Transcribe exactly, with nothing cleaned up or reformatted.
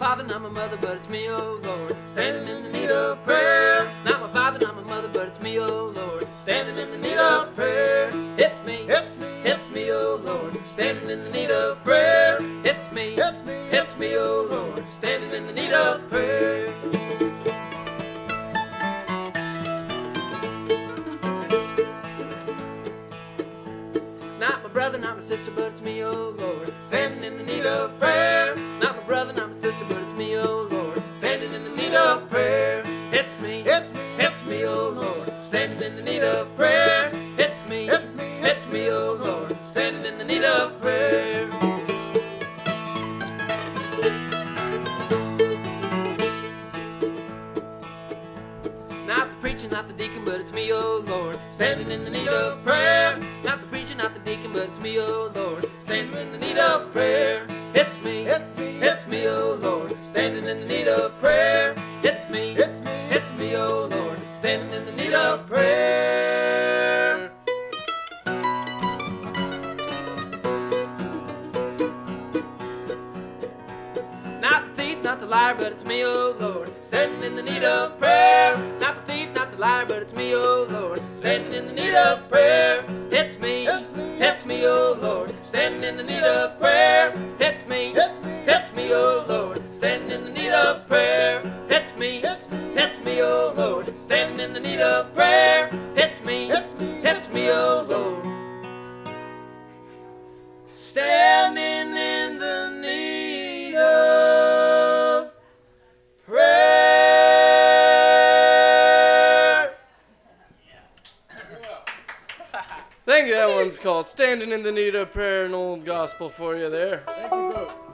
father, not my mother, but it's me, oh Lord, standing in the need of prayer. Not my father, not my mother, but it's me, oh Lord, standing in the need of prayer. It's me, it's me, it's me, oh Lord, standing in the need of prayer. It's me, it's me, it's me, oh Lord, standing in the need of prayer. Not my brother, not my sister, but it's me, oh Lord, standing in the need of prayer. Not my brother, not my sister, but it's me, oh Lord, standing in the need of prayer. It's me, it's me, it's me, oh Lord, standing in the need of prayer. It's me, it's me, it's me, oh Lord, standing in the need of prayer. Not the preacher, not the deacon, but it's me, oh Lord, standing in the need of prayer. Not the preacher, not the deacon, but it's me, oh Lord, standing in the need of prayer. It's me, it's me, it's me, oh Lord, standing in the need of prayer. It's me, it's me, it's me, oh Lord, standing in the need of prayer. Not the thief, not the liar, but it's me, oh Lord, standing in the need of prayer. Not the thief, not the liar, but it's me, oh Lord, standing in the need of prayer. It's me, it's me, it's me, oh Lord, standing in the need of prayer. It's me, it's me, it's me, oh Lord, standing in the need of prayer. It's me, it's me, it's me, oh Lord, standing in the need of prayer. It's me, it's me, it's me, oh Lord, standing in the need of prayer. Thank you. That one's called Standing in the Need of Prayer, an old gospel for you there. Thank you both.